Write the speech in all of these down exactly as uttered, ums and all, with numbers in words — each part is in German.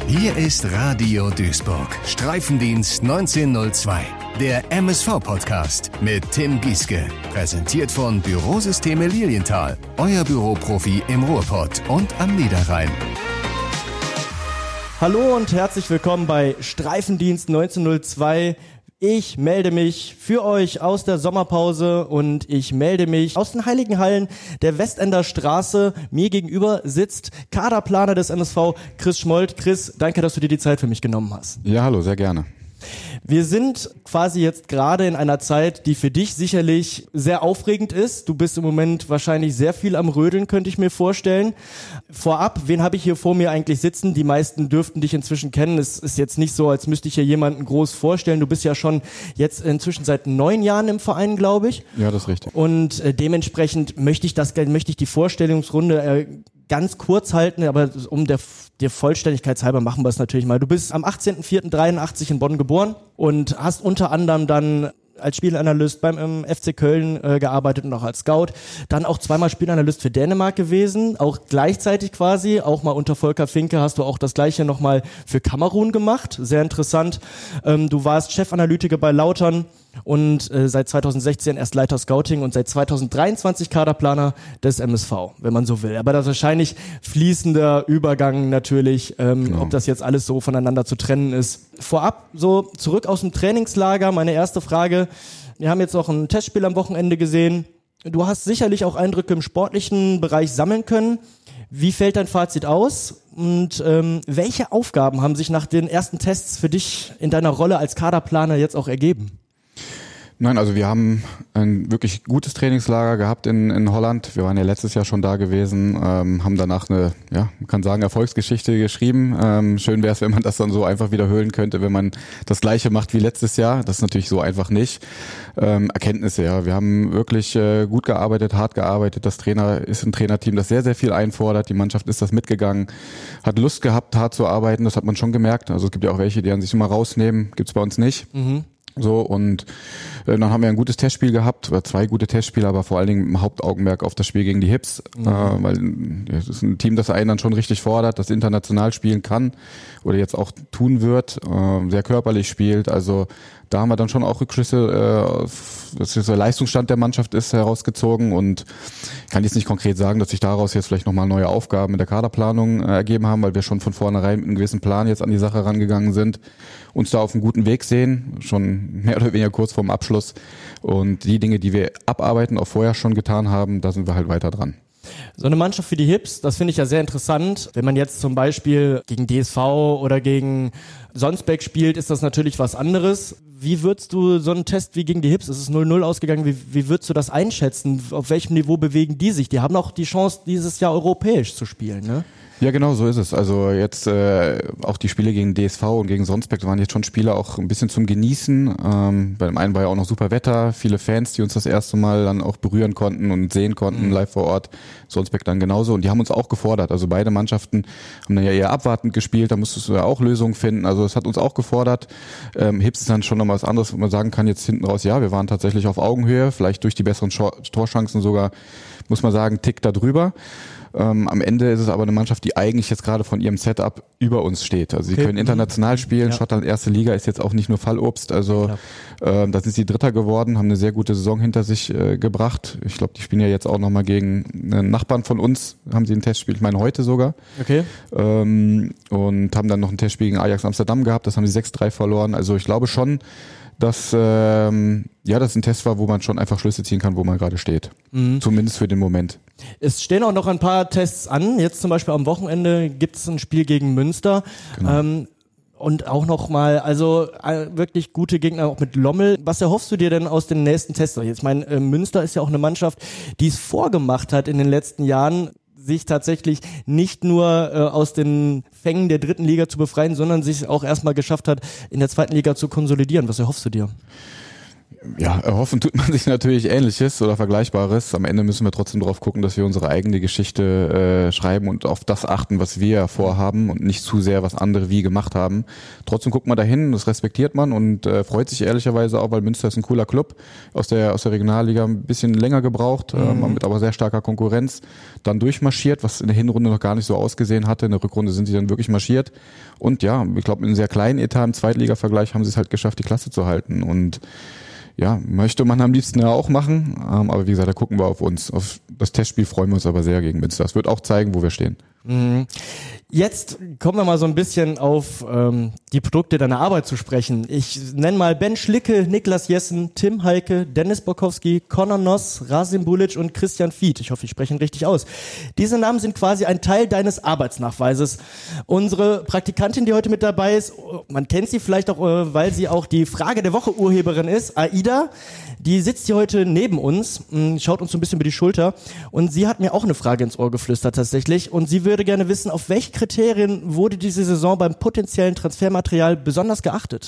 Hier ist Radio Duisburg, Streifendienst neunzehnhundertzwei, der M S V-Podcast mit Tim Gieske. Präsentiert von Bürosysteme Lilienthal, euer Büroprofi im Ruhrpott und am Niederrhein. Hallo und herzlich willkommen bei Streifendienst neunzehnhundertzwei. Ich melde mich für euch aus der Sommerpause und ich melde mich aus den Heiligen Hallen der Westender Straße. Mir gegenüber sitzt Kaderplaner des M S V, Chris Schmold. Chris, danke, dass du dir die Zeit für mich genommen hast. Ja, hallo, sehr gerne. Wir sind quasi jetzt gerade in einer Zeit, die für dich sicherlich sehr aufregend ist. Du bist im Moment wahrscheinlich sehr viel am Rödeln, könnte ich mir vorstellen. Vorab, wen habe ich hier vor mir eigentlich sitzen? Die meisten dürften dich inzwischen kennen. Es ist jetzt nicht so, als müsste ich hier jemanden groß vorstellen. Du bist ja schon jetzt inzwischen seit neun Jahren im Verein, glaube ich. Ja, das ist richtig. Und äh, dementsprechend möchte ich das, möchte ich die Vorstellungsrunde äh, ganz kurz halten, aber um der, der Vollständigkeit halber machen wir es natürlich mal. Du bist am achtzehnten vierten dreiundachtzig in Bonn geboren und hast unter anderem dann als Spielanalyst beim ähm, F C Köln äh, gearbeitet und auch als Scout. Dann auch zweimal Spielanalyst für Dänemark gewesen, auch gleichzeitig quasi, auch mal unter Volker Finke hast du auch das gleiche nochmal für Kamerun gemacht. Sehr interessant. Ähm, du warst Chefanalytiker bei Lautern und äh, seit zweitausendsechzehn erst Leiter Scouting und seit zweitausenddreiundzwanzig Kaderplaner des M S V, wenn man so will. Aber das ist wahrscheinlich fließender Übergang natürlich, ähm, genau. Ob das jetzt alles so voneinander zu trennen ist. Vorab, so zurück aus dem Trainingslager, meine erste Frage. Wir haben jetzt noch ein Testspiel am Wochenende gesehen. Du hast sicherlich auch Eindrücke im sportlichen Bereich sammeln können. Wie fällt dein Fazit aus? Und ähm, welche Aufgaben haben sich nach den ersten Tests für dich in deiner Rolle als Kaderplaner jetzt auch ergeben? Nein, also wir haben ein wirklich gutes Trainingslager gehabt in, in Holland. Wir waren ja letztes Jahr schon da gewesen, ähm, haben danach eine, ja, man kann sagen, Erfolgsgeschichte geschrieben. Ähm, schön wäre es, wenn man das dann so einfach wiederholen könnte, wenn man das Gleiche macht wie letztes Jahr. Das ist natürlich so einfach nicht. Ähm, Erkenntnisse, ja. Wir haben wirklich äh, gut gearbeitet, hart gearbeitet. Das Trainer ist ein Trainerteam, das sehr, sehr viel einfordert. Die Mannschaft ist das mitgegangen, hat Lust gehabt, hart zu arbeiten. Das hat man schon gemerkt. Also es gibt ja auch welche, die an sich immer rausnehmen. Gibt's bei uns nicht. Mhm. So, und äh, dann haben wir ein gutes Testspiel gehabt, oder zwei gute Testspiele, aber vor allen Dingen im Hauptaugenmerk auf das Spiel gegen die Hips, mhm. äh, weil es ist ein Team, das einen dann schon richtig fordert, das international spielen kann oder jetzt auch tun wird, äh, sehr körperlich spielt, also da haben wir dann schon auch Rückschlüsse, äh, was der Leistungsstand der Mannschaft ist, herausgezogen und kann jetzt nicht konkret sagen, dass sich daraus jetzt vielleicht nochmal neue Aufgaben in der Kaderplanung äh, ergeben haben, weil wir schon von vornherein mit einem gewissen Plan jetzt an die Sache rangegangen sind, uns da auf einem guten Weg sehen, schon mehr oder weniger kurz vorm Abschluss und die Dinge, die wir abarbeiten, auch vorher schon getan haben, da sind wir halt weiter dran. So eine Mannschaft wie die Hips, das finde ich ja sehr interessant. Wenn man jetzt zum Beispiel gegen D S V oder gegen Sonsbeck spielt, ist das natürlich was anderes. Wie würdest du so einen Test wie gegen die Hips, es ist null null ausgegangen, wie, wie würdest du das einschätzen? Auf welchem Niveau bewegen die sich? Die haben auch die Chance, dieses Jahr europäisch zu spielen, ne? Ja, genau, so ist es. Also jetzt äh, auch die Spiele gegen D S V und gegen Sonsbeck waren jetzt schon Spiele auch ein bisschen zum Genießen. Ähm, bei dem einen war ja auch noch super Wetter, viele Fans, die uns das erste Mal dann auch berühren konnten und sehen konnten, mhm. live vor Ort. Sonsbeck dann genauso. Und die haben uns auch gefordert. Also beide Mannschaften haben dann ja eher abwartend gespielt, da musstest du ja auch Lösungen finden. Also es hat uns auch gefordert. Ähm, Hips ist dann schon noch was anderes, wo man sagen kann, jetzt hinten raus, ja, wir waren tatsächlich auf Augenhöhe, vielleicht durch die besseren Torchancen sogar, muss man sagen, Tick da drüber. Ähm, am Ende ist es aber eine Mannschaft, die eigentlich jetzt gerade von ihrem Setup über uns steht. Also sie okay. können international spielen. Ja. Schottland erste Liga ist jetzt auch nicht nur Fallobst. Also ähm, da sind sie Dritter geworden, haben eine sehr gute Saison hinter sich äh, gebracht. Ich glaube, die spielen ja jetzt auch nochmal gegen einen Nachbarn von uns. Haben sie ein Testspiel, ich meine heute sogar. Okay. Ähm, und haben dann noch ein Testspiel gegen Ajax Amsterdam gehabt. Das haben sie sechs drei verloren. Also ich glaube schon, dass ähm, ja, das ein Test war, wo man schon einfach Schlüsse ziehen kann, wo man gerade steht. Mhm. Zumindest für den Moment. Es stehen auch noch ein paar Tests an. Jetzt zum Beispiel am Wochenende gibt es ein Spiel gegen Münster. Genau. Ähm, und auch nochmal, also äh, wirklich gute Gegner auch mit Lommel. Was erhoffst du dir denn aus den nächsten Tests? Ich meine, äh, Münster ist ja auch eine Mannschaft, die es vorgemacht hat in den letzten Jahren, sich tatsächlich nicht nur äh, aus den Fängen der dritten Liga zu befreien, sondern sich auch erstmal geschafft hat, in der zweiten Liga zu konsolidieren. Was erhoffst du dir? Ja, erhoffen tut man sich natürlich Ähnliches oder Vergleichbares. Am Ende müssen wir trotzdem drauf gucken, dass wir unsere eigene Geschichte äh, schreiben und auf das achten, was wir vorhaben und nicht zu sehr, was andere wie gemacht haben. Trotzdem guckt man dahin, das respektiert man und äh, freut sich ehrlicherweise auch, weil Münster ist ein cooler Club, aus der aus der Regionalliga ein bisschen länger gebraucht, mhm. äh, mit aber sehr starker Konkurrenz, dann durchmarschiert, was in der Hinrunde noch gar nicht so ausgesehen hatte. In der Rückrunde sind sie dann wirklich marschiert und ja, ich glaube, in einem sehr kleinen Etat im Zweitliga-Vergleich haben sie es halt geschafft, die Klasse zu halten und ja, möchte man am liebsten ja auch machen, aber wie gesagt, da gucken wir auf uns. Auf das Testspiel freuen wir uns aber sehr gegen Münster. Das wird auch zeigen, wo wir stehen. Jetzt kommen wir mal so ein bisschen auf ähm, die Produkte deiner Arbeit zu sprechen. Ich nenne mal Ben Schlicke, Niklas Jessen, Tim Heike, Dennis Borkowski, Conor Noss, Rasim Bulic und Christian Fied. Ich hoffe, ich spreche ihn richtig aus. Diese Namen sind quasi ein Teil deines Arbeitsnachweises. Unsere Praktikantin, die heute mit dabei ist, man kennt sie vielleicht auch, weil sie auch die Frage der Woche Urheberin ist, Aida, die sitzt hier heute neben uns, schaut uns so ein bisschen über die Schulter und sie hat mir auch eine Frage ins Ohr geflüstert tatsächlich und sie würde gerne wissen, auf welche Kriterien wurde diese Saison beim potenziellen Transfermaterial besonders geachtet?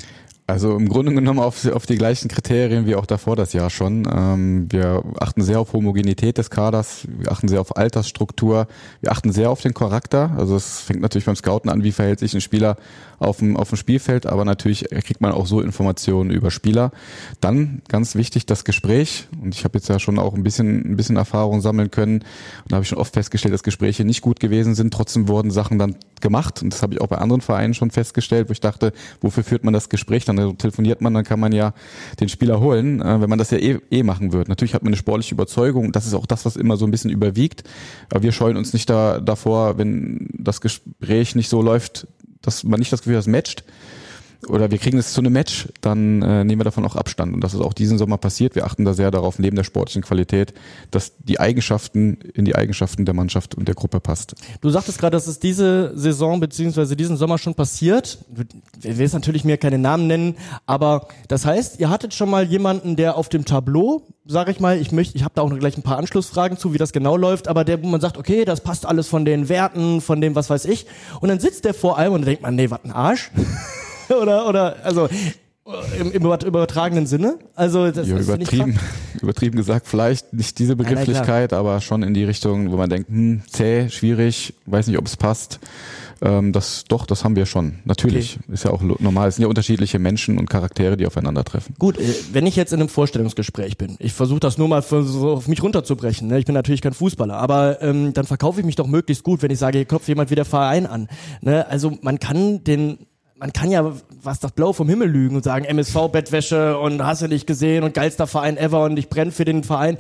Also im Grunde genommen auf, auf die gleichen Kriterien wie auch davor das Jahr schon. Ähm, wir achten sehr auf Homogenität des Kaders, wir achten sehr auf Altersstruktur, wir achten sehr auf den Charakter. Also es fängt natürlich beim Scouten an, wie verhält sich ein Spieler auf dem, auf dem Spielfeld, aber natürlich kriegt man auch so Informationen über Spieler. Dann ganz wichtig das Gespräch und ich habe jetzt ja schon auch ein bisschen, ein bisschen Erfahrung sammeln können und da habe ich schon oft festgestellt, dass Gespräche nicht gut gewesen sind. Trotzdem wurden Sachen dann gemacht und das habe ich auch bei anderen Vereinen schon festgestellt, wo ich dachte, wofür führt man das Gespräch dann? Dann telefoniert man, dann kann man ja den Spieler holen, äh, wenn man das ja eh, eh machen wird. Natürlich hat man eine sportliche Überzeugung, das ist auch das, was immer so ein bisschen überwiegt, aber wir scheuen uns nicht da, davor, wenn das Gespräch nicht so läuft, dass man nicht das Gefühl hat, das matcht oder wir kriegen es zu einem Match, dann äh, nehmen wir davon auch Abstand und das ist auch diesen Sommer passiert. Wir achten da sehr darauf, neben der sportlichen Qualität, dass die Eigenschaften in die Eigenschaften der Mannschaft und der Gruppe passt. Du sagtest gerade, dass es diese Saison beziehungsweise diesen Sommer schon passiert. Wir will natürlich mir keine Namen nennen, aber das heißt, ihr hattet schon mal jemanden, der auf dem Tableau, sage ich mal, ich möchte, ich habe da auch noch gleich ein paar Anschlussfragen zu, wie das genau läuft, aber der, wo man sagt, okay, das passt alles von den Werten, von dem, was weiß ich, und dann sitzt der vor einem und dann denkt man, nee, was ein Arsch. oder, oder, also, im, im übertragenen Sinne? Also, das ja, ist übertrieben, übertrieben gesagt, vielleicht nicht diese Begrifflichkeit, nein, nein, aber schon in die Richtung, wo man denkt, hm, zäh, schwierig, weiß nicht, ob es passt. Ähm, das, doch, das haben wir schon. Natürlich. Okay. Ist ja auch normal. Es sind ja unterschiedliche Menschen und Charaktere, die aufeinandertreffen. Gut, wenn ich jetzt in einem Vorstellungsgespräch bin, ich versuche das nur mal für, so auf mich runterzubrechen, ne? Ich bin natürlich kein Fußballer, aber ähm, dann verkaufe ich mich doch möglichst gut, wenn ich sage, hier klopft jemand wie der Verein an. Ne? Also man kann den Man kann ja was das Blau vom Himmel lügen und sagen, M S V-Bettwäsche und hast du nicht gesehen und geilster Verein ever und ich brenne für den Verein.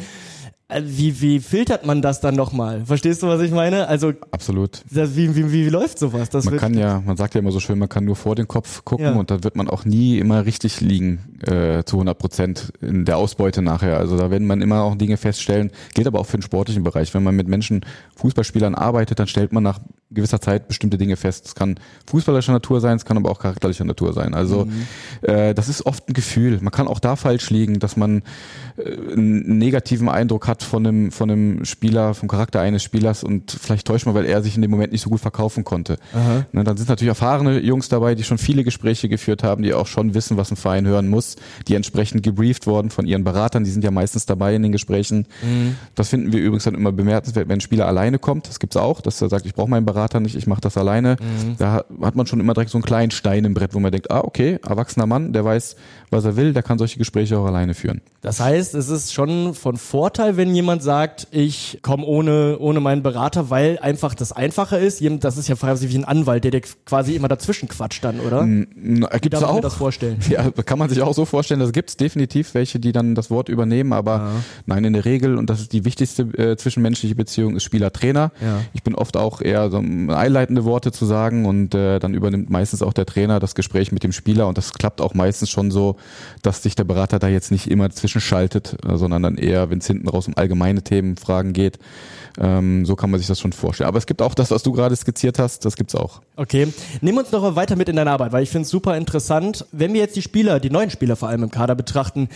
Wie, wie filtert man das dann nochmal? Verstehst du, was ich meine? Also absolut. Das, wie, wie, wie läuft sowas? Das man wird, kann ja, man sagt ja immer so schön, man kann nur vor den Kopf gucken ja. und dann wird man auch nie immer richtig liegen äh, zu hundert Prozent in der Ausbeute nachher. Also da werden man immer auch Dinge feststellen. Gilt aber auch für den sportlichen Bereich. Wenn man mit Menschen, Fußballspielern arbeitet, dann stellt man nach gewisser Zeit bestimmte Dinge fest. Es kann fußballerischer Natur sein, es kann aber auch charakterlicher Natur sein. Also mhm. äh, das ist oft ein Gefühl. Man kann auch da falsch liegen, dass man äh, einen negativen Eindruck hat von einem, von einem Spieler, vom Charakter eines Spielers und vielleicht täuscht man, weil er sich in dem Moment nicht so gut verkaufen konnte. Ne, dann sind natürlich erfahrene Jungs dabei, die schon viele Gespräche geführt haben, die auch schon wissen, was ein Verein hören muss, die entsprechend gebrieft worden von ihren Beratern, die sind ja meistens dabei in den Gesprächen. Mhm. Das finden wir übrigens dann immer bemerkenswert, wenn ein Spieler alleine kommt, das gibt's auch, dass er sagt, ich brauche meinen Berater nicht, ich mache das alleine. Mhm. Da hat man schon immer direkt so einen kleinen Stein im Brett, wo man denkt, ah okay, erwachsener Mann, der weiß, was er will, der kann solche Gespräche auch alleine führen. Das heißt, es ist schon von Vorteil, wenn jemand sagt, ich komme ohne ohne meinen Berater, weil einfach das einfacher ist. Das ist ja quasi wie ein Anwalt, der dir quasi immer dazwischen quatscht dann, oder? N- Gibt's wie darf man mir das vorstellen? Ja, kann man sich auch so vorstellen. Das gibt's definitiv welche, die dann das Wort übernehmen, aber ja. Nein, in der Regel, und das ist die wichtigste äh, zwischenmenschliche Beziehung, ist Spieler-Trainer. Ja. Ich bin oft auch eher so einleitende Worte zu sagen und äh, dann übernimmt meistens auch der Trainer das Gespräch mit dem Spieler und das klappt auch meistens schon so, dass sich der Berater da jetzt nicht immer zwischenschaltet, äh, sondern dann eher, wenn es hinten raus um allgemeine Themen, Fragen geht. Ähm, so kann man sich das schon vorstellen. Aber es gibt auch das, was du gerade skizziert hast, das gibt's auch. Okay. Nimm uns noch weiter mit in deine Arbeit, weil ich finde es super interessant. Wenn wir jetzt die Spieler, die neuen Spieler vor allem im Kader betrachten,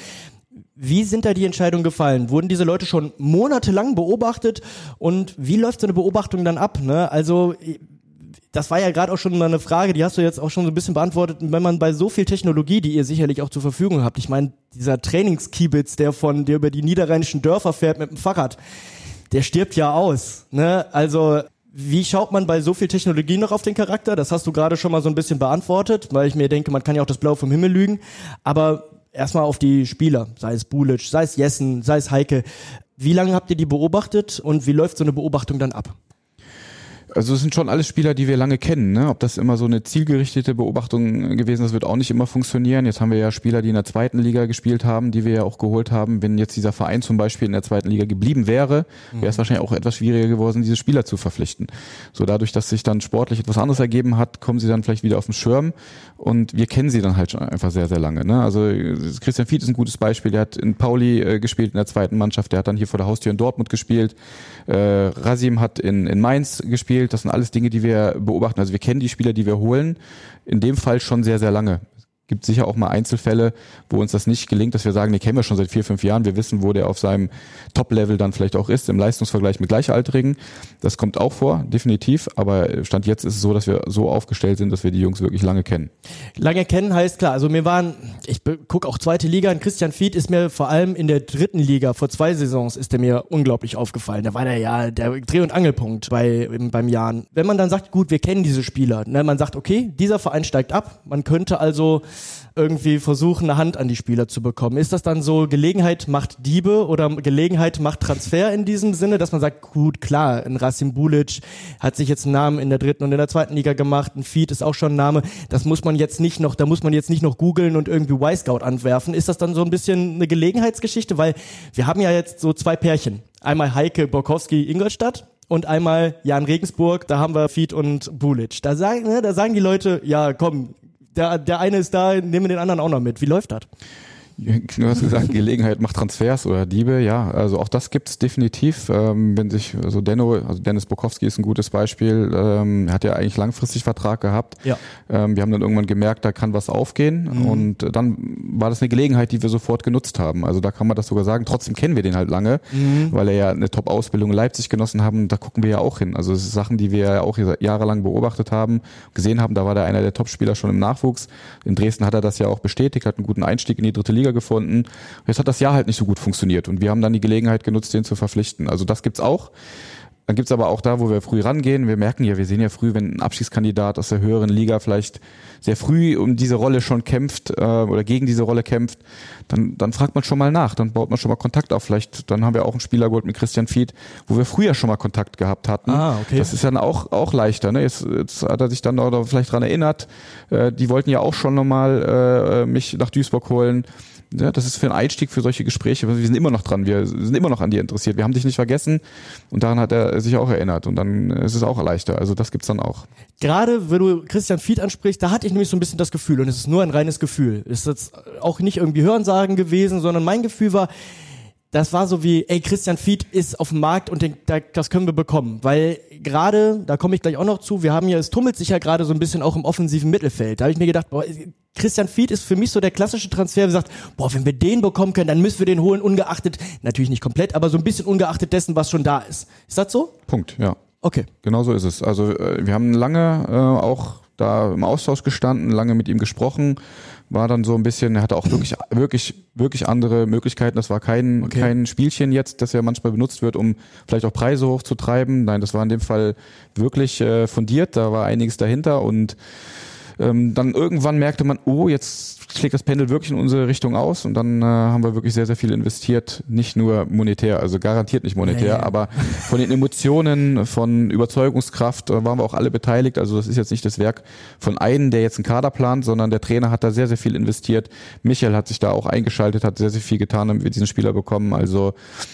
wie sind da die Entscheidungen gefallen? Wurden diese Leute schon monatelang beobachtet? Und wie läuft so eine Beobachtung dann ab? Ne? Also das war ja gerade auch schon mal eine Frage, die hast du jetzt auch schon so ein bisschen beantwortet, wenn man bei so viel Technologie, die ihr sicherlich auch zur Verfügung habt, ich meine, dieser Trainingskiebitz, der von der über die niederrheinischen Dörfer fährt mit dem Fahrrad, der stirbt ja aus, ne? Also wie schaut man bei so viel Technologie noch auf den Charakter? Das hast du gerade schon mal so ein bisschen beantwortet, weil ich mir denke, man kann ja auch das Blau vom Himmel lügen, aber erstmal auf die Spieler, sei es Bulic, sei es Jessen, sei es Heike. Wie lange habt ihr die beobachtet und wie läuft so eine Beobachtung dann ab? Also es sind schon alles Spieler, die wir lange kennen, ne? Ob das immer so eine zielgerichtete Beobachtung gewesen ist, wird auch nicht immer funktionieren. Jetzt haben wir ja Spieler, die in der zweiten Liga gespielt haben, die wir ja auch geholt haben. Wenn jetzt dieser Verein zum Beispiel in der zweiten Liga geblieben wäre, wäre es wahrscheinlich auch etwas schwieriger geworden, diese Spieler zu verpflichten. So dadurch, dass sich dann sportlich etwas anderes ergeben hat, kommen sie dann vielleicht wieder auf den Schirm und wir kennen sie dann halt schon einfach sehr, sehr lange, ne? Also Christian Fied ist ein gutes Beispiel, der hat in Pauli äh, gespielt in der zweiten Mannschaft, der hat dann hier vor der Haustür in Dortmund gespielt. Äh, Rasim hat in, in Mainz gespielt. Das sind alles Dinge, die wir beobachten. Also wir kennen die Spieler, die wir holen, in dem Fall schon sehr, sehr lange. Es gibt sicher auch mal Einzelfälle, wo uns das nicht gelingt, dass wir sagen, den kennen wir schon seit vier, fünf Jahren. Wir wissen, wo der auf seinem Top-Level dann vielleicht auch ist, im Leistungsvergleich mit Gleichaltrigen. Das kommt auch vor, definitiv. Aber Stand jetzt ist es so, dass wir so aufgestellt sind, dass wir die Jungs wirklich lange kennen. Lange kennen heißt klar, also mir waren, ich gucke auch zweite Liga, und Christian Fied ist mir vor allem in der dritten Liga, vor zwei Saisons ist der mir unglaublich aufgefallen. Da war der ja der Dreh- und Angelpunkt bei, beim Jahren. Wenn man dann sagt, gut, wir kennen diese Spieler, ne, man sagt, okay, dieser Verein steigt ab, man könnte also irgendwie versuchen, eine Hand an die Spieler zu bekommen. Ist das dann so, Gelegenheit macht Diebe oder Gelegenheit macht Transfer in diesem Sinne, dass man sagt, gut, klar, ein Rasim Bulic hat sich jetzt einen Namen in der dritten und in der zweiten Liga gemacht, ein Fied ist auch schon ein Name, das muss man jetzt nicht noch, da muss man jetzt nicht noch googeln und irgendwie Y-Scout anwerfen. Ist das dann so ein bisschen eine Gelegenheitsgeschichte? Weil wir haben ja jetzt so zwei Pärchen. Einmal Heike Borkowski-Ingolstadt und einmal Jan Regensburg, da haben wir Fied und Bulic. Da sagen, ne, da sagen die Leute, ja komm, Der, der eine ist da, nehmen wir den anderen auch noch mit. Wie läuft das? Du hast gesagt, Gelegenheit macht Transfers oder Diebe, ja, also auch das gibt's definitiv. Ähm, wenn sich, also Denno, also Dennis Borkowski ist ein gutes Beispiel, ähm, er hat ja eigentlich langfristig Vertrag gehabt. Ja. Ähm, wir haben dann irgendwann gemerkt, da kann was aufgehen mhm. und dann war das eine Gelegenheit, die wir sofort genutzt haben. Also da kann man das sogar sagen. Trotzdem kennen wir den halt lange, mhm. weil er ja eine Top-Ausbildung in Leipzig genossen haben. Da gucken wir ja auch hin. Also es sind Sachen, die wir ja auch jahrelang beobachtet haben, gesehen haben. Da war der einer der Top-Spieler schon im Nachwuchs. In Dresden hat er das ja auch bestätigt, hat einen guten Einstieg in die dritte Liga gefunden. Jetzt hat das Jahr halt nicht so gut funktioniert und wir haben dann die Gelegenheit genutzt, den zu verpflichten. Also das gibt's auch. Dann gibt's aber auch da, wo wir früh rangehen. Wir merken ja, wir sehen ja früh, wenn ein Abstiegskandidat aus der höheren Liga vielleicht sehr früh um diese Rolle schon kämpft äh, oder gegen diese Rolle kämpft, dann dann fragt man schon mal nach, dann baut man schon mal Kontakt auf. Vielleicht, dann haben wir auch einen Spieler geholt mit Christian Fied, wo wir früher schon mal Kontakt gehabt hatten. Ah, okay. Das ist dann auch auch leichter. Ne? Jetzt, jetzt hat er sich dann oder vielleicht dran erinnert. Äh, die wollten ja auch schon nochmal äh, mich nach Duisburg holen. Ja, das ist für einen Einstieg für solche Gespräche. Wir sind immer noch dran, wir sind immer noch an dir interessiert. Wir haben dich nicht vergessen und daran hat er sich auch erinnert und dann ist es auch leichter. Also das gibt's dann auch. Gerade, wenn du Christian Fied ansprichst, da hatte ich nämlich so ein bisschen das Gefühl und es ist nur ein reines Gefühl. Es ist jetzt auch nicht irgendwie Hörensagen gewesen, sondern mein Gefühl war, das war so wie, ey, Christian Fied ist auf dem Markt und den, das können wir bekommen. Weil gerade, da komme ich gleich auch noch zu, wir haben ja, es tummelt sich ja gerade so ein bisschen auch im offensiven Mittelfeld. Da habe ich mir gedacht, boah, Christian Fied ist für mich so der klassische Transfer, der sagt, boah, wenn wir den bekommen können, dann müssen wir den holen, ungeachtet, natürlich nicht komplett, aber so ein bisschen ungeachtet dessen, was schon da ist. Ist das so? Punkt, ja. Okay. Genau so ist es. Also wir haben lange äh, auch da im Austausch gestanden, lange mit ihm gesprochen, war dann so ein bisschen, er hatte auch wirklich, wirklich, wirklich andere Möglichkeiten. Das war kein, okay. kein Spielchen jetzt, das ja manchmal benutzt wird, um vielleicht auch Preise hochzutreiben. Nein, das war in dem Fall wirklich äh, fundiert, da war einiges dahinter und ähm, dann irgendwann merkte man, oh, jetzt schlägt das Pendel wirklich in unsere Richtung aus und dann äh, haben wir wirklich sehr, sehr viel investiert, nicht nur monetär, also garantiert nicht monetär, nee. aber von den Emotionen, von Überzeugungskraft äh, waren wir auch alle beteiligt, also das ist jetzt nicht das Werk von einem, der jetzt einen Kader plant, sondern der Trainer hat da sehr, sehr viel investiert, Michael hat sich da auch eingeschaltet, hat sehr, sehr viel getan, damit wir diesen Spieler bekommen, also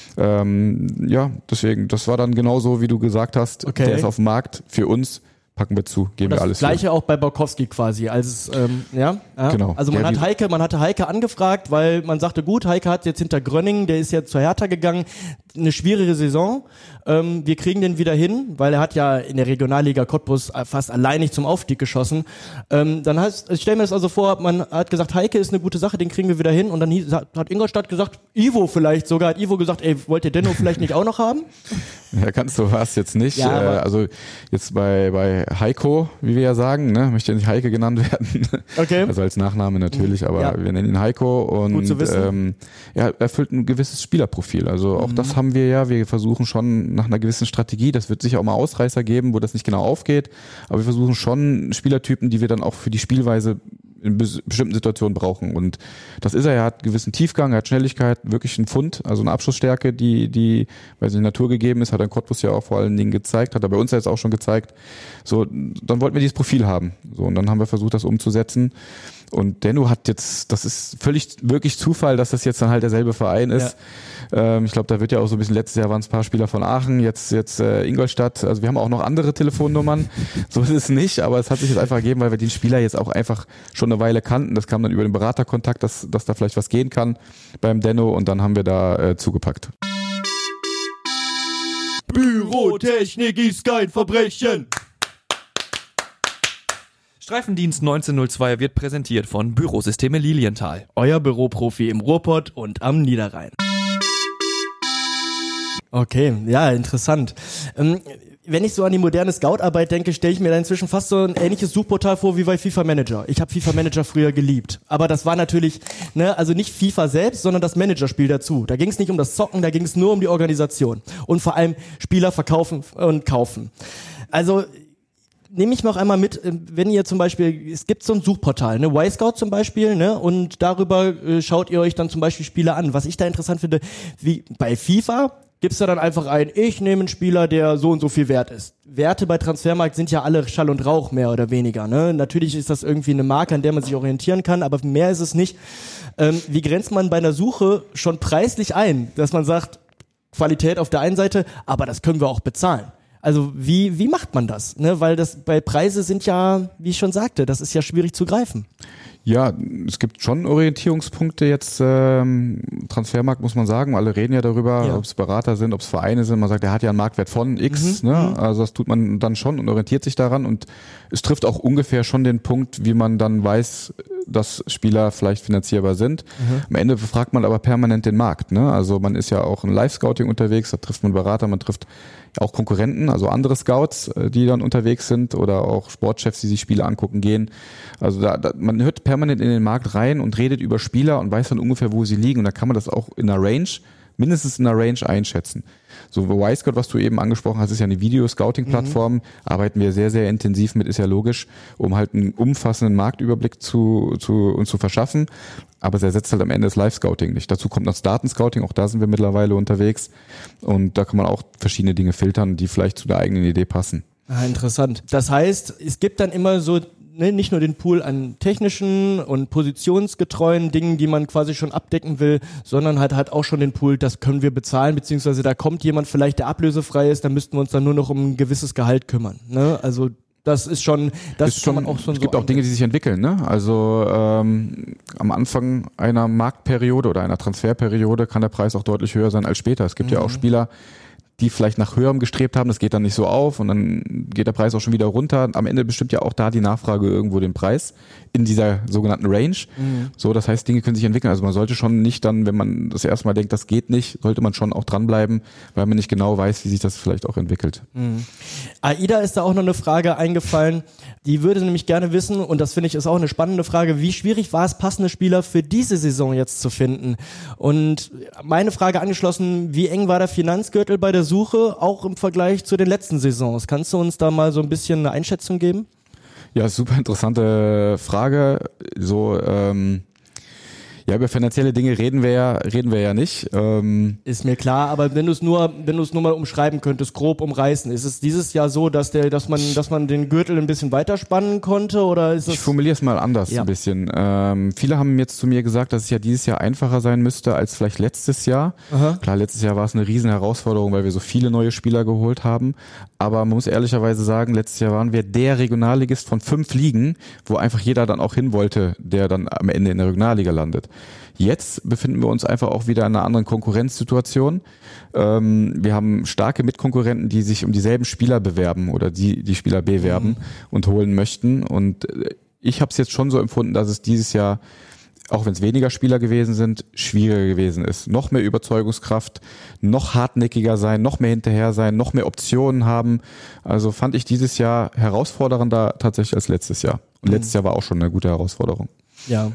ähm, ja, deswegen, das war dann genauso, wie du gesagt hast, okay. Der ist auf dem Markt für uns, packen wir zu, geben wir alles. Das Gleiche für. auch bei Borkowski quasi, als ähm, ja, ja, genau. Also man der hat Heike, man hatte Heike angefragt, weil man sagte, gut, Heike hat jetzt hinter Grönningen, der ist ja zur Hertha gegangen, eine schwierige Saison. Ähm, wir kriegen den wieder hin, weil er hat ja in der Regionalliga Cottbus fast alleinig zum Aufstieg geschossen. Ähm, dann heißt, ich stelle mir das also vor, man hat gesagt, Heike ist eine gute Sache, den kriegen wir wieder hin. Und dann hieß, hat Ingolstadt gesagt, Ivo vielleicht sogar, hat Ivo gesagt, ey, wollt ihr Denno vielleicht nicht auch noch haben? Ja, ganz so war es jetzt nicht. Ja, äh, also jetzt bei bei Heiko, wie wir ja sagen, ne? Möchte ja nicht Heike genannt werden. Okay. Also als Nachname natürlich, aber ja. wir nennen ihn Heiko und Gut zu wissen. Ähm, er erfüllt ein gewisses Spielerprofil. Also auch mhm. das haben wir ja. Wir versuchen schon nach einer gewissen Strategie, das wird sicher auch mal Ausreißer geben, wo das nicht genau aufgeht, aber wir versuchen schon Spielertypen, die wir dann auch für die Spielweise in bestimmten Situationen brauchen. Und das ist er, er hat einen gewissen Tiefgang, er hat Schnelligkeit, wirklich einen Pfund, also eine Abschlussstärke, die, die, weil sie in Natur gegeben ist, hat er in Cottbus ja auch vor allen Dingen gezeigt, hat er bei uns jetzt auch schon gezeigt. So, dann wollten wir dieses Profil haben. So, und dann haben wir versucht, das umzusetzen. Und Denno hat jetzt, das ist völlig wirklich Zufall, dass das jetzt dann halt derselbe Verein ist. Ja. Ähm, ich glaube, da wird ja auch so ein bisschen, letztes Jahr waren es ein paar Spieler von Aachen, jetzt jetzt äh, Ingolstadt. Also wir haben auch noch andere Telefonnummern. So ist es nicht, aber es hat sich jetzt einfach ergeben, weil wir den Spieler jetzt auch einfach schon eine Weile kannten. Das kam dann über den Beraterkontakt, dass, dass da vielleicht was gehen kann beim Denno und dann haben wir da äh, zugepackt. Bürotechnik ist kein Verbrechen. Streifendienst neunzehnhundertzwei wird präsentiert von Bürosysteme Lilienthal. Euer Büroprofi im Ruhrpott und am Niederrhein. Okay, ja, interessant. Ähm, wenn ich so an die moderne Scout-Arbeit denke, stelle ich mir da inzwischen fast so ein ähnliches Suchportal vor wie bei FIFA Manager. Ich habe FIFA Manager früher geliebt. Aber das war natürlich, ne, also nicht FIFA selbst, sondern das Managerspiel dazu. Da ging es nicht um das Zocken, da ging es nur um die Organisation. Und vor allem Spieler verkaufen und kaufen. Also nehme ich noch einmal mit, wenn ihr zum Beispiel, es gibt so ein Suchportal, ne, Y-Scout zum Beispiel, ne, und darüber äh, schaut ihr euch dann zum Beispiel Spieler an. Was ich da interessant finde, wie bei FIFA gibt's da dann einfach ein, ich nehme einen Spieler, der so und so viel wert ist. Werte bei Transfermarkt sind ja alle Schall und Rauch, mehr oder weniger, ne. Natürlich ist das irgendwie eine Marke, an der man sich orientieren kann, aber mehr ist es nicht. Ähm, wie grenzt man bei einer Suche schon preislich ein, dass man sagt, Qualität auf der einen Seite, aber das können wir auch bezahlen. Also wie wie macht man das? Ne? Weil das bei Preise sind ja, wie ich schon sagte, das ist ja schwierig zu greifen. Ja, es gibt schon Orientierungspunkte jetzt, ähm, Transfermarkt muss man sagen, alle reden ja darüber, ja. ob es Berater sind, ob es Vereine sind, man sagt, der hat ja einen Marktwert von X, mhm. ne? Also das tut man dann schon und orientiert sich daran und es trifft auch ungefähr schon den Punkt, wie man dann weiß, dass Spieler vielleicht finanzierbar sind. Mhm. Am Ende befragt man aber permanent den Markt, ne? Also man ist ja auch in Live-Scouting unterwegs, da trifft man Berater, man trifft auch Konkurrenten, also andere Scouts, die dann unterwegs sind oder auch Sportchefs, die sich Spiele angucken gehen. Also da, da man hört permanent in den Markt rein und redet über Spieler und weiß dann ungefähr, wo sie liegen und da kann man das auch in einer Range, mindestens in einer Range einschätzen. So Y-Scout, was du eben angesprochen hast, ist ja eine Video-Scouting-Plattform, mhm. arbeiten wir sehr, sehr intensiv mit, ist ja logisch, um halt einen umfassenden Marktüberblick zu, zu uns zu verschaffen. Aber es ersetzt halt am Ende das Live-Scouting nicht. Dazu kommt noch das Datenscouting, auch da sind wir mittlerweile unterwegs. Und da kann man auch verschiedene Dinge filtern, die vielleicht zu der eigenen Idee passen. Ah, interessant. Das heißt, es gibt dann immer so, ne, nicht nur den Pool an technischen und positionsgetreuen Dingen, die man quasi schon abdecken will, sondern halt halt auch schon den Pool, das können wir bezahlen, beziehungsweise da kommt jemand vielleicht, der ablösefrei ist, dann müssten wir uns dann nur noch um ein gewisses Gehalt kümmern. Ne? Also das ist schon, das ist kann schon, man auch schon es so. Es gibt auch Dinge, die sich entwickeln, ne? Also ähm, am Anfang einer Marktperiode oder einer Transferperiode kann der Preis auch deutlich höher sein als später. Es gibt mhm. ja auch Spieler, die vielleicht nach höherem gestrebt haben, das geht dann nicht so auf und dann geht der Preis auch schon wieder runter. Am Ende bestimmt ja auch da die Nachfrage irgendwo den Preis in dieser sogenannten Range. Mhm. So, das heißt, Dinge können sich entwickeln. Also man sollte schon nicht dann, wenn man das erste Mal denkt, das geht nicht, sollte man schon auch dranbleiben, weil man nicht genau weiß, wie sich das vielleicht auch entwickelt. Mhm. Aida ist da auch noch eine Frage eingefallen, die würde nämlich gerne wissen, und das finde ich ist auch eine spannende Frage, wie schwierig war es, passende Spieler für diese Saison jetzt zu finden? Und meine Frage angeschlossen, wie eng war der Finanzgürtel bei der Suche, auch im Vergleich zu den letzten Saisons? Kannst du uns da mal so ein bisschen eine Einschätzung geben? Ja, super interessante Frage. So, ähm, ja, über finanzielle Dinge reden wir ja, reden wir ja nicht. Ähm, ist mir klar, aber wenn du es nur, wenn du es nur mal umschreiben könntest, grob umreißen, ist es dieses Jahr so, dass der, dass man, dass man den Gürtel ein bisschen weiter spannen konnte, oder ist es? Ich formuliere es mal anders ja. ein bisschen. Ähm, viele haben jetzt zu mir gesagt, dass es ja dieses Jahr einfacher sein müsste als vielleicht letztes Jahr. Aha. Klar, letztes Jahr war es eine riesen Herausforderung, weil wir so viele neue Spieler geholt haben. Aber man muss ehrlicherweise sagen, letztes Jahr waren wir der Regionalligist von fünf Ligen, wo einfach jeder dann auch hin wollte, der dann am Ende in der Regionalliga landet. Jetzt befinden wir uns einfach auch wieder in einer anderen Konkurrenzsituation. Ähm, wir haben starke Mitkonkurrenten, die sich um dieselben Spieler bewerben oder die die Spieler bewerben mhm. und holen möchten. Und ich habe es jetzt schon so empfunden, dass es dieses Jahr auch wenn es weniger Spieler gewesen sind, schwieriger gewesen ist. Noch mehr Überzeugungskraft, noch hartnäckiger sein, noch mehr hinterher sein, noch mehr Optionen haben. Also fand ich dieses Jahr herausfordernder tatsächlich als letztes Jahr. Und letztes Jahr war auch schon eine gute Herausforderung. Ja,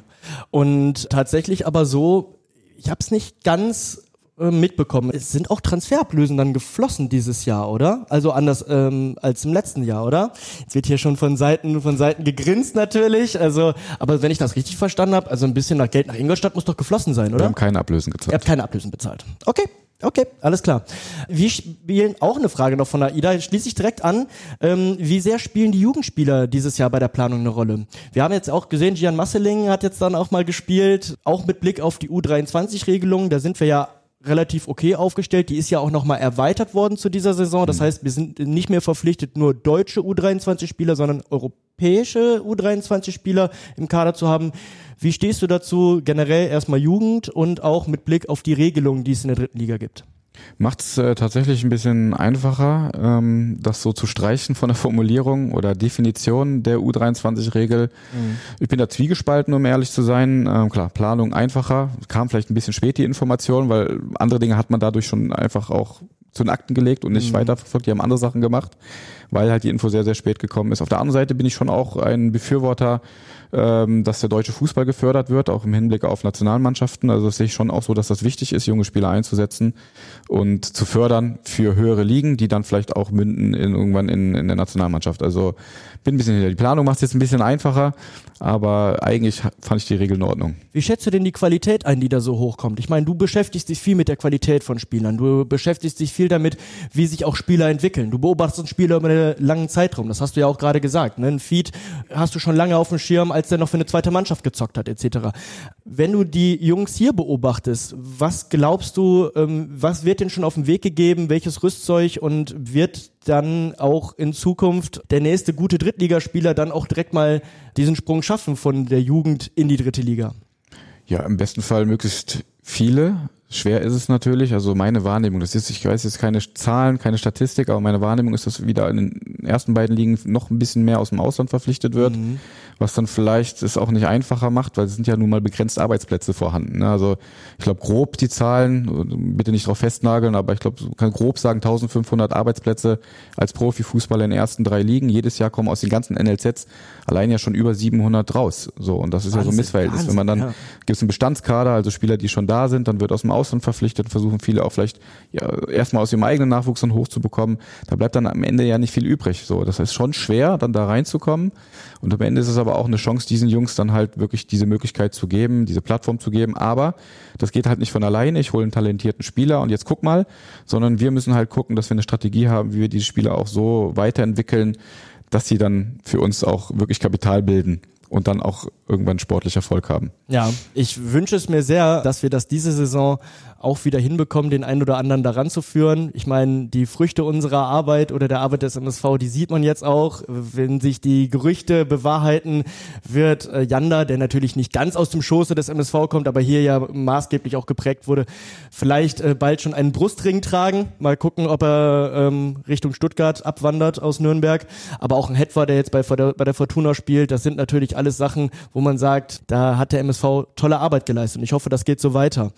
und tatsächlich aber so, ich habe es nicht ganz äh, mitbekommen. Es sind auch Transferablösen dann geflossen dieses Jahr, oder? Also anders ähm, als im letzten Jahr, oder? Jetzt wird hier schon von Seiten von Seiten gegrinst natürlich. Also, aber wenn ich das richtig verstanden habe, also ein bisschen nach Geld nach Ingolstadt muss doch geflossen sein, oder? Wir haben keine Ablösen gezahlt. Ihr habt keine Ablösen bezahlt. Okay. Okay, alles klar. Wir spielen auch eine Frage noch von AIDA, schließe ich direkt an. Ähm, wie sehr spielen die Jugendspieler dieses Jahr bei der Planung eine Rolle? Wir haben jetzt auch gesehen, Gian Masseling hat jetzt dann auch mal gespielt, auch mit Blick auf die U dreiundzwanzig-Regelung. Da sind wir ja relativ okay aufgestellt. Die ist ja auch nochmal erweitert worden zu dieser Saison. Das heißt, wir sind nicht mehr verpflichtet, nur deutsche U dreiundzwanzig-Spieler, sondern europäische U dreiundzwanzig-Spieler im Kader zu haben. Wie stehst du dazu, generell erstmal Jugend und auch mit Blick auf die Regelungen, die es in der dritten Liga gibt? Macht es äh, tatsächlich ein bisschen einfacher, ähm, das so zu streichen von der Formulierung oder Definition der U dreiundzwanzig-Regel. Mhm. Ich bin da zwiegespalten, um ehrlich zu sein. Ähm, klar, Planung einfacher, kam vielleicht ein bisschen spät die Information, weil andere Dinge hat man dadurch schon einfach auch zu den Akten gelegt und nicht mhm. weiterverfolgt. Die haben andere Sachen gemacht, weil halt die Info sehr, sehr spät gekommen ist. Auf der anderen Seite bin ich schon auch ein Befürworter, ähm, dass der deutsche Fußball gefördert wird, auch im Hinblick auf Nationalmannschaften. Also das sehe ich schon auch so, dass das wichtig ist, junge Spieler einzusetzen und zu fördern für höhere Ligen, die dann vielleicht auch münden in, irgendwann in, in der Nationalmannschaft. Also bin ein bisschen hinter. Die Planung macht es jetzt ein bisschen einfacher, aber eigentlich fand ich die Regel in Ordnung. Wie schätzt du denn die Qualität ein, die da so hochkommt? Ich meine, du beschäftigst dich viel mit der Qualität von Spielern. Du beschäftigst dich viel damit, wie sich auch Spieler entwickeln. Du beobachtest einen Spieler über einen langen Zeitraum. Das hast du ja auch gerade gesagt. Ne? Ein Feed hast du schon lange auf dem Schirm, als der noch für eine zweite Mannschaft gezockt hat, et cetera. Wenn du die Jungs hier beobachtest, was glaubst du, ähm, was wird denn schon auf den Weg gegeben? Welches Rüstzeug und wird dann auch in Zukunft der nächste gute Drittligaspieler dann auch direkt mal diesen Sprung schaffen von der Jugend in die dritte Liga? Ja, im besten Fall möglichst viele. Schwer ist es natürlich, also meine Wahrnehmung, das ist, ich weiß jetzt keine Zahlen, keine Statistik, aber meine Wahrnehmung ist, dass wieder in den ersten beiden Ligen noch ein bisschen mehr aus dem Ausland verpflichtet wird, mhm. was dann vielleicht es auch nicht einfacher macht, weil es sind ja nun mal begrenzt Arbeitsplätze vorhanden. Ne? Also ich glaube grob die Zahlen, bitte nicht drauf festnageln, aber ich glaube, man kann grob sagen eintausendfünfhundert Arbeitsplätze als Profifußballer in den ersten drei Ligen. Jedes Jahr kommen aus den ganzen N L Zs allein ja schon über siebenhundert raus. So, und das ist Wahnsinn, ja so ein Missverhältnis. Wahnsinn, Wenn man dann, ja. gibt es einen Bestandskader, also Spieler, die schon da sind, dann wird aus dem Ausland verpflichtet, versuchen viele auch vielleicht ja, erstmal aus ihrem eigenen Nachwuchs dann hochzubekommen. Da bleibt dann am Ende ja nicht viel übrig. So, das heißt schon schwer, dann da reinzukommen. Und am Ende ist es aber auch eine Chance, diesen Jungs dann halt wirklich diese Möglichkeit zu geben, diese Plattform zu geben. Aber das geht halt nicht von alleine. Ich hole einen talentierten Spieler und jetzt guck mal, sondern wir müssen halt gucken, dass wir eine Strategie haben, wie wir diese Spieler auch so weiterentwickeln, dass sie dann für uns auch wirklich Kapital bilden und dann auch irgendwann sportlich Erfolg haben. Ja, ich wünsche es mir sehr, dass wir das diese Saison auch wieder hinbekommen, den einen oder anderen daran zu führen. Ich meine, die Früchte unserer Arbeit oder der Arbeit des M S V, die sieht man jetzt auch. Wenn sich die Gerüchte bewahrheiten, wird äh, Janda, der natürlich nicht ganz aus dem Schoße des M S V kommt, aber hier ja maßgeblich auch geprägt wurde, vielleicht äh, bald schon einen Brustring tragen. Mal gucken, ob er ähm, Richtung Stuttgart abwandert aus Nürnberg. Aber auch ein Hetwa, der jetzt bei, bei der Fortuna spielt, das sind natürlich alles Sachen, wo man sagt, da hat der M S V tolle Arbeit geleistet. Und ich hoffe, das geht so weiter.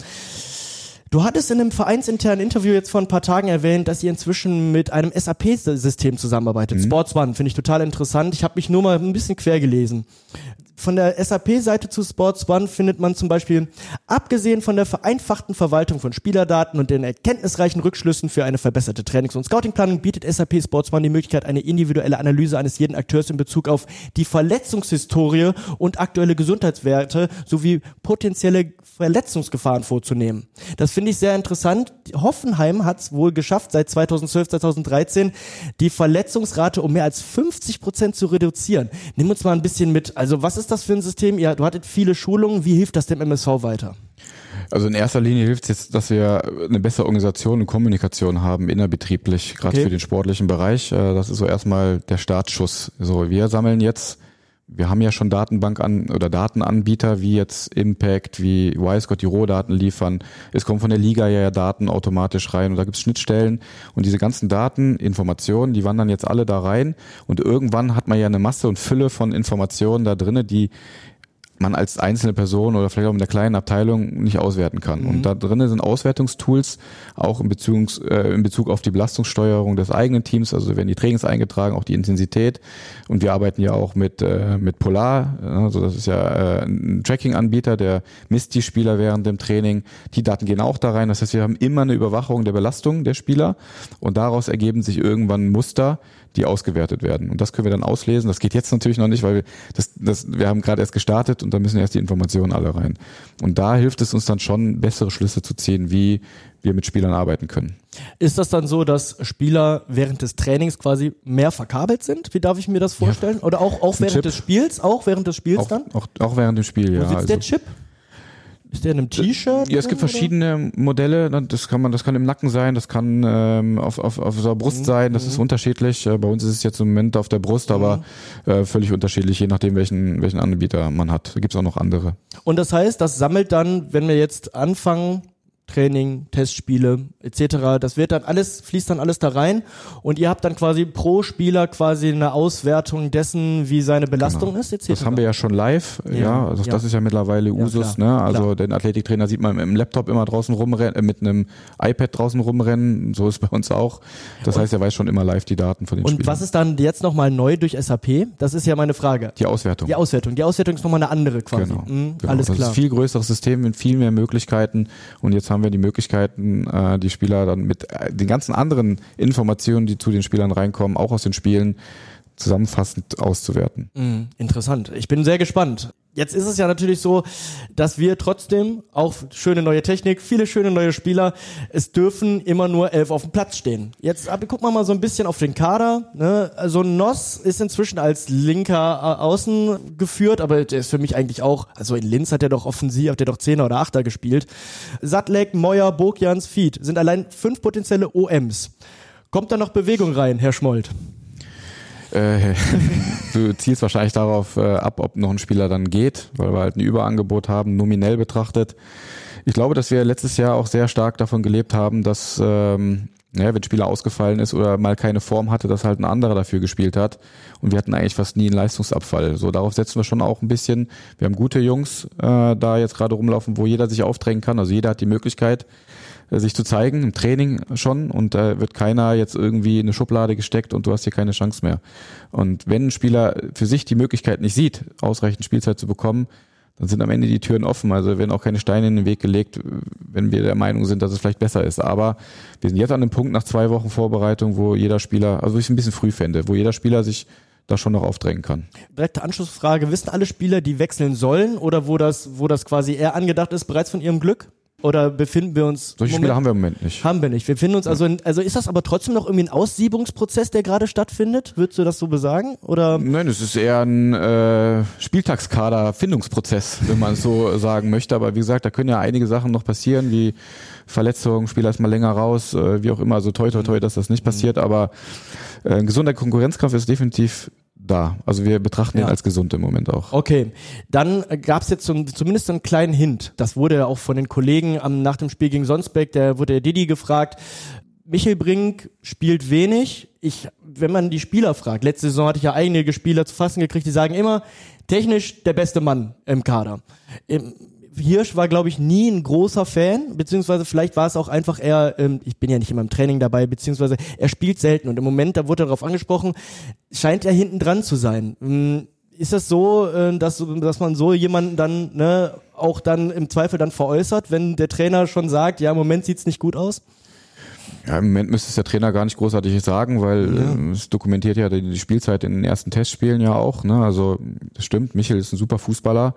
Du hattest in einem vereinsinternen Interview jetzt vor ein paar Tagen erwähnt, dass ihr inzwischen mit einem S A P-System zusammenarbeitet. Mhm. Sports One, finde ich total interessant. Ich habe mich nur mal ein bisschen quer gelesen. Von der S A P-Seite zu Sports One findet man zum Beispiel, abgesehen von der vereinfachten Verwaltung von Spielerdaten und den erkenntnisreichen Rückschlüssen für eine verbesserte Trainings- und Scoutingplanung, bietet S A P Sports One die Möglichkeit, eine individuelle Analyse eines jeden Akteurs in Bezug auf die Verletzungshistorie und aktuelle Gesundheitswerte sowie potenzielle Verletzungsgefahren vorzunehmen. Das finde ich sehr interessant. Hoffenheim hat es wohl geschafft, seit zweitausendzwölf, zweitausenddreizehn die Verletzungsrate um mehr als fünfzig Prozent zu reduzieren. Nimm uns mal ein bisschen mit. Also was ist das für ein System? Ja, du hattet viele Schulungen. Wie hilft das dem M S V weiter? Also in erster Linie hilft es jetzt, dass wir eine bessere Organisation und Kommunikation haben, innerbetrieblich, gerade okay. für den sportlichen Bereich. Das ist so erstmal der Startschuss. So, wir sammeln jetzt Wir haben ja schon Datenbank an oder Datenanbieter wie jetzt Impact, wie Wisecout, die Rohdaten liefern. Es kommen von der Liga ja Daten automatisch rein und da gibt es Schnittstellen und diese ganzen Daten, Informationen, die wandern jetzt alle da rein und irgendwann hat man ja eine Masse und Fülle von Informationen da drinne, die man als einzelne Person oder vielleicht auch in der kleinen Abteilung nicht auswerten kann. Mhm. Und da drinnen sind Auswertungstools, auch in Bezug, äh, in Bezug auf die Belastungssteuerung des eigenen Teams, also werden die Trainings eingetragen, auch die Intensität. Und wir arbeiten ja auch mit äh, mit Polar, also das ist ja äh, ein Tracking-Anbieter, der misst die Spieler während dem Training. Die Daten gehen auch da rein, das heißt, wir haben immer eine Überwachung der Belastung der Spieler und daraus ergeben sich irgendwann Muster, die ausgewertet werden. Und das können wir dann auslesen. Das geht jetzt natürlich noch nicht, weil wir das, das, wir haben gerade erst gestartet und da müssen erst die Informationen alle rein. Und da hilft es uns dann schon, bessere Schlüsse zu ziehen, wie wir mit Spielern arbeiten können. Ist das dann so, dass Spieler während des Trainings quasi mehr verkabelt sind? Wie darf ich mir das vorstellen? Ja. Oder auch, auch während Chip. des Spiels? Auch während des Spiels auch, dann? Auch, auch während dem Spiel, Wo ja. sitzt also der Chip? Ist der in einem T-Shirt? Ja, es gibt verschiedene Modelle. Das kann man, das kann im Nacken sein, das kann ähm, auf, auf, auf der Brust mhm. sein. Das ist unterschiedlich. Bei uns ist es jetzt im Moment auf der Brust, mhm. aber äh, völlig unterschiedlich, je nachdem welchen welchen Anbieter man hat. Da gibt es auch noch andere. Und das heißt, das sammelt dann, wenn wir jetzt anfangen, Training, Testspiele et cetera. Das wird dann alles, fließt dann alles da rein und ihr habt dann quasi pro Spieler quasi eine Auswertung dessen, wie seine Belastung genau. ist et cetera. Das haben wir ja schon live, ja, ja also ja. das ist ja mittlerweile ja, Usus, klar, ne? Also klar. den Athletiktrainer sieht man im Laptop immer draußen rumrennen, äh, mit einem iPad draußen rumrennen, so ist bei uns auch. Das und heißt, er weiß schon immer live die Daten von den und Spielern. Und was ist dann jetzt nochmal neu durch S A P? Das ist ja meine Frage. Die Auswertung. Die Auswertung. Die Auswertung ist nochmal eine andere quasi. Genau. Mhm, genau. Alles das klar. ist ein viel größeres System mit viel mehr Möglichkeiten und jetzt haben wir die Möglichkeiten, die Spieler dann mit den ganzen anderen Informationen, die zu den Spielern reinkommen, auch aus den Spielen, zusammenfassend auszuwerten. Mm, interessant. Ich bin sehr gespannt. Jetzt ist es ja natürlich so, dass wir trotzdem, auch schöne neue Technik, viele schöne neue Spieler, es dürfen immer nur elf auf dem Platz stehen. Jetzt gucken wir mal so ein bisschen auf den Kader. Ne? Also Noss ist inzwischen als linker Außen geführt, aber der ist für mich eigentlich auch, also in Linz hat er doch offensiv, hat er doch Zehner oder Achter gespielt. Sadlek, Moyer, Bokjans, Fied sind allein fünf potenzielle O Ms. Kommt da noch Bewegung rein, Herr Schmold? Äh, du zielst wahrscheinlich darauf äh, ab, ob noch ein Spieler dann geht, weil wir halt ein Überangebot haben, nominell betrachtet. Ich glaube, dass wir letztes Jahr auch sehr stark davon gelebt haben, dass ähm, ja, wenn ein Spieler ausgefallen ist oder mal keine Form hatte, dass halt ein anderer dafür gespielt hat. Und wir hatten eigentlich fast nie einen Leistungsabfall. So, darauf setzen wir schon auch ein bisschen. Wir haben gute Jungs äh, da jetzt gerade rumlaufen, wo jeder sich aufdrängen kann. Also jeder hat die Möglichkeit, sich zu zeigen, im Training schon, und da äh, wird keiner jetzt irgendwie in eine Schublade gesteckt und du hast hier keine Chance mehr. Und wenn ein Spieler für sich die Möglichkeit nicht sieht, ausreichend Spielzeit zu bekommen, dann sind am Ende die Türen offen. Also werden auch keine Steine in den Weg gelegt, wenn wir der Meinung sind, dass es vielleicht besser ist. Aber wir sind jetzt an dem Punkt nach zwei Wochen Vorbereitung, wo jeder Spieler, also ich es ein bisschen früh fände, wo jeder Spieler sich da schon noch aufdrängen kann. Direkte Anschlussfrage, wissen alle Spieler, die wechseln sollen oder wo das, wo das quasi eher angedacht ist, bereits von ihrem Glück? Oder befinden wir uns... Solche Spieler haben wir im Moment nicht. Haben wir nicht. Wir finden uns also... In, also ist das aber trotzdem noch irgendwie ein Aussiebungsprozess, der gerade stattfindet? Würdest du das so besagen? Oder? Nein, es ist eher ein äh, Spieltagskader-Findungsprozess, wenn man es so sagen möchte. Aber wie gesagt, da können ja einige Sachen noch passieren, wie Verletzungen, Spieler ist mal länger raus, äh, wie auch immer. Also toi, toi, toi, dass das nicht passiert. Aber äh, ein gesunder Konkurrenzkampf ist definitiv da. Also wir betrachten ja. ihn als gesund im Moment auch. Okay, dann gab es jetzt zum, zumindest einen kleinen Hint. Das wurde ja auch von den Kollegen am, nach dem Spiel gegen Sonsbeck, da wurde der Didi gefragt, Michel Brink spielt wenig. Ich, wenn man die Spieler fragt, letzte Saison hatte ich ja einige Spieler zu fassen gekriegt, die sagen immer, technisch der beste Mann im Kader. Im, Hirsch war, glaube ich, nie ein großer Fan, beziehungsweise vielleicht war es auch einfach eher, ähm, ich bin ja nicht immer im Training dabei, beziehungsweise er spielt selten und im Moment, da wurde darauf angesprochen, scheint er hinten dran zu sein. Ähm, ist das so, äh, dass, dass man so jemanden dann ne, auch dann im Zweifel dann veräußert, wenn der Trainer schon sagt, ja, im Moment sieht's nicht gut aus? Ja, im Moment müsste es der Trainer gar nicht großartig sagen, weil ja. äh, es dokumentiert ja die, die Spielzeit in den ersten Testspielen ja auch. Ne? Also das stimmt, Michel ist ein super Fußballer.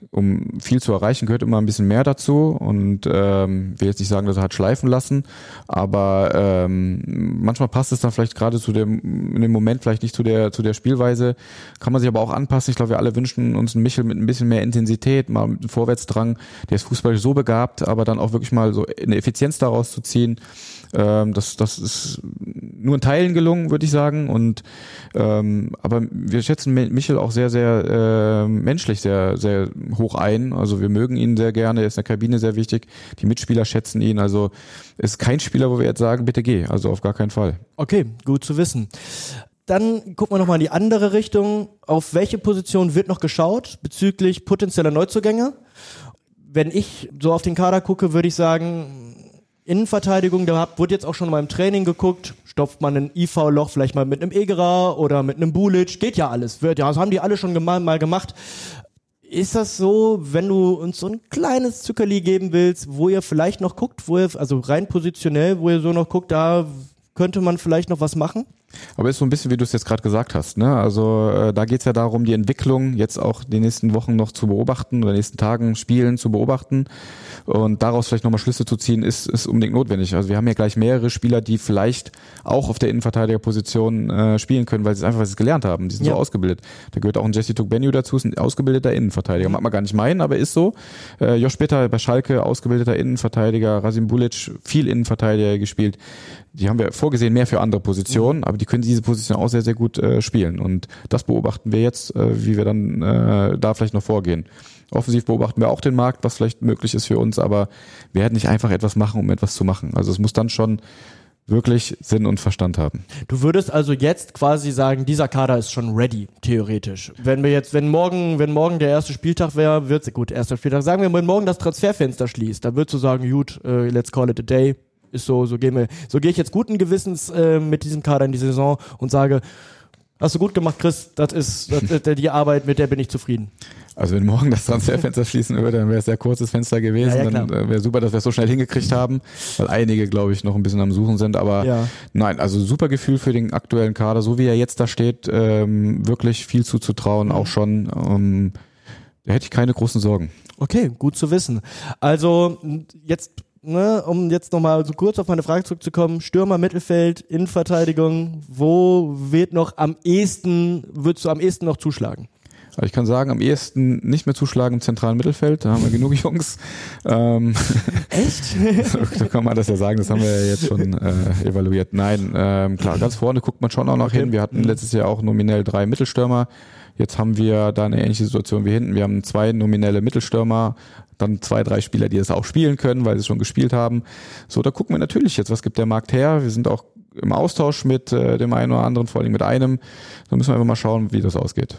Um viel zu erreichen, gehört immer ein bisschen mehr dazu. Und ähm, will jetzt nicht sagen, dass er hat schleifen lassen, aber ähm, manchmal passt es dann vielleicht gerade zu dem in dem Moment vielleicht nicht zu der zu der Spielweise. Kann man sich aber auch anpassen. Ich glaube, wir alle wünschen uns einen Michel mit ein bisschen mehr Intensität, mal mit einem Vorwärtsdrang. Der ist fußballisch so begabt, aber dann auch wirklich mal so eine Effizienz daraus zu ziehen. Ähm, das, das ist nur in Teilen gelungen, würde ich sagen. Und ähm, aber wir schätzen Michel auch sehr, sehr äh, menschlich, sehr, sehr hoch ein. Also wir mögen ihn sehr gerne. Er ist in der Kabine sehr wichtig. Die Mitspieler schätzen ihn. Also es ist kein Spieler, wo wir jetzt sagen, bitte geh. Also auf gar keinen Fall. Okay, gut zu wissen. dann gucken wir nochmal in die andere Richtung. Auf welche Position wird noch geschaut bezüglich potenzieller Neuzugänge? Wenn ich so auf den Kader gucke, würde ich sagen, Innenverteidigung, da wurde jetzt auch schon mal im Training geguckt, stopft man ein I V-Loch vielleicht mal mit einem Egerer oder mit einem Bulic, geht ja alles, wird, ja, das haben die alle schon gema- mal gemacht. Ist das so, wenn du uns so ein kleines Zuckerli geben willst, wo ihr vielleicht noch guckt, wo ihr, also rein positionell, wo ihr so noch guckt, da könnte man vielleicht noch was machen? Aber ist so ein bisschen, wie du es jetzt gerade gesagt hast, ne? Also äh, da geht's ja darum, die Entwicklung jetzt auch die nächsten Wochen noch zu beobachten oder nächsten Tagen, Spielen zu beobachten und daraus vielleicht nochmal Schlüsse zu ziehen, ist, ist unbedingt notwendig. Also wir haben ja gleich mehrere Spieler, die vielleicht auch auf der Innenverteidigerposition äh, spielen können, weil sie es einfach weil sie es gelernt haben. Die sind ja so ausgebildet. Da gehört auch ein Jesse Tugbenyu dazu, ist ein ausgebildeter Innenverteidiger. Mag man gar nicht meinen, aber ist so. Äh, Josh Bitter bei Schalke, ausgebildeter Innenverteidiger, Rasim Bulic, viel Innenverteidiger gespielt. Die haben wir vorgesehen mehr für andere Positionen, mhm. aber die können diese Position auch sehr, sehr gut äh, spielen. Und das beobachten wir jetzt, äh, wie wir dann äh, da vielleicht noch vorgehen. Offensiv beobachten wir auch den Markt, was vielleicht möglich ist für uns, aber wir werden nicht einfach etwas machen, um etwas zu machen. Also es muss dann schon wirklich Sinn und Verstand haben. Du würdest also jetzt quasi sagen, dieser Kader ist schon ready, theoretisch. Wenn wir jetzt, wenn morgen, wenn morgen der erste Spieltag wäre, wird's, gut, erster Spieltag, sagen wir, wenn morgen das Transferfenster schließt, dann würdest du sagen, gut, uh, let's call it a day. Ist so, so gehen wir, so gehe ich jetzt guten Gewissens äh, mit diesem Kader in die Saison und sage, hast du gut gemacht, Chris, das ist, das ist die Arbeit, mit der bin ich zufrieden. Also wenn morgen das Transferfenster schließen würde, dann wäre es ein sehr kurzes Fenster gewesen, ja, ja, dann wäre super, dass wir es so schnell hingekriegt haben, weil einige, glaube ich, noch ein bisschen am Suchen sind, aber ja. Nein, also super Gefühl für den aktuellen Kader, so wie er jetzt da steht, ähm, wirklich viel zuzutrauen, mhm. auch schon, ähm, da hätte ich keine großen Sorgen. Okay, gut zu wissen. Also jetzt Ne, um jetzt nochmal so kurz auf meine Frage zurückzukommen, Stürmer, Mittelfeld, Innenverteidigung, wo wird noch am ehesten, würdest du am ehesten noch zuschlagen? Also ich kann sagen, am ehesten nicht mehr zuschlagen im zentralen Mittelfeld, da haben wir genug Jungs. Ähm, Echt? so, so kann man das ja sagen, das haben wir ja jetzt schon äh, evaluiert. Nein, ähm, klar, ganz vorne guckt man schon auch noch okay. hin. Wir hatten letztes Jahr auch nominell drei Mittelstürmer. Jetzt haben wir da eine ähnliche Situation wie hinten. Wir haben zwei nominelle Mittelstürmer, dann zwei, drei Spieler, die das auch spielen können, weil sie schon gespielt haben. So, da gucken wir natürlich jetzt, was gibt der Markt her. Wir sind auch im Austausch mit äh, dem einen oder anderen, vor allem mit einem. Da müssen wir einfach mal schauen, wie das ausgeht.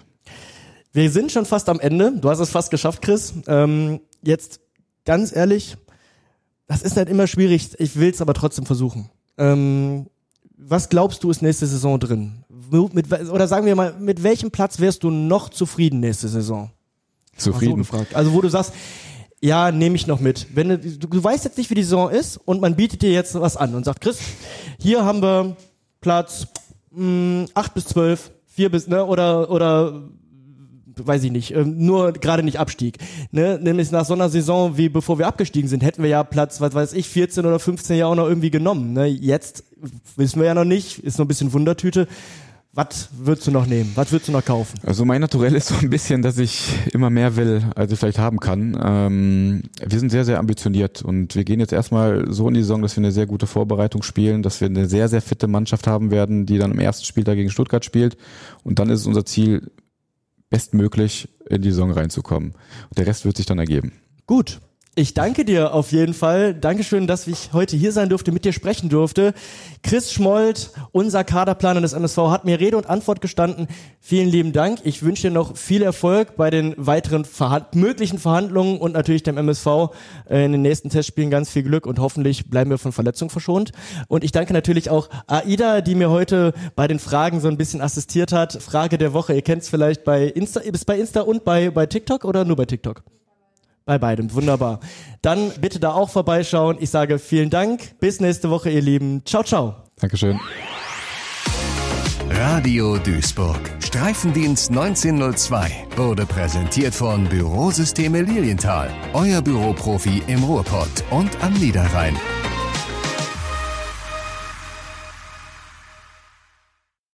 Wir sind schon fast am Ende. Du hast es fast geschafft, Chris. Ähm, jetzt ganz ehrlich, das ist halt immer schwierig. Ich will es aber trotzdem versuchen. Ähm, was glaubst du, ist nächste Saison drin? Mit, oder sagen wir mal, mit welchem Platz wärst du noch zufrieden nächste Saison? Zufrieden? So gefragt. Also wo du sagst, ja, nehme ich noch mit. Wenn du, du weißt jetzt nicht, wie die Saison ist und man bietet dir jetzt was an und sagt, Chris, hier haben wir Platz mh, acht bis zwölf, vier bis, ne, oder, oder, weiß ich nicht, ähm, nur gerade nicht Abstieg. Ne? Nämlich nach so einer Saison, wie bevor wir abgestiegen sind, hätten wir ja Platz, was weiß ich, vierzehn oder fünfzehn ja auch noch irgendwie genommen. Ne? Jetzt wissen wir ja noch nicht, ist noch ein bisschen Wundertüte. Was würdest du noch nehmen? Was würdest du noch kaufen? Also mein Naturell ist so ein bisschen, dass ich immer mehr will, als ich vielleicht haben kann. Ähm, wir sind sehr, sehr ambitioniert und wir gehen jetzt erstmal so in die Saison, dass wir eine sehr gute Vorbereitung spielen, dass wir eine sehr, sehr fitte Mannschaft haben werden, die dann im ersten Spieltag gegen Stuttgart spielt. Und dann ist es unser Ziel, bestmöglich in die Saison reinzukommen. Und der Rest wird sich dann ergeben. Gut. Ich danke dir auf jeden Fall. Dankeschön, dass ich heute hier sein durfte, mit dir sprechen durfte. Chris Schmold, unser Kaderplaner des M S V, hat mir Rede und Antwort gestanden. Vielen lieben Dank. Ich wünsche dir noch viel Erfolg bei den weiteren Verhand- möglichen Verhandlungen und natürlich dem M S V in den nächsten Testspielen ganz viel Glück und hoffentlich bleiben wir von Verletzungen verschont. Und ich danke natürlich auch Aida, die mir heute bei den Fragen so ein bisschen assistiert hat. Frage der Woche. Ihr kennt es vielleicht bei Insta, ist bei Insta und bei, bei TikTok oder nur bei TikTok? Bei beidem, wunderbar. Dann bitte da auch vorbeischauen. Ich sage vielen Dank. Bis nächste Woche, ihr Lieben. Ciao, ciao. Dankeschön. Radio Duisburg. Streifendienst neunzehnhundertzwei wurde präsentiert von Bürosysteme Lilienthal. Euer Büroprofi im Ruhrpott und am Niederrhein.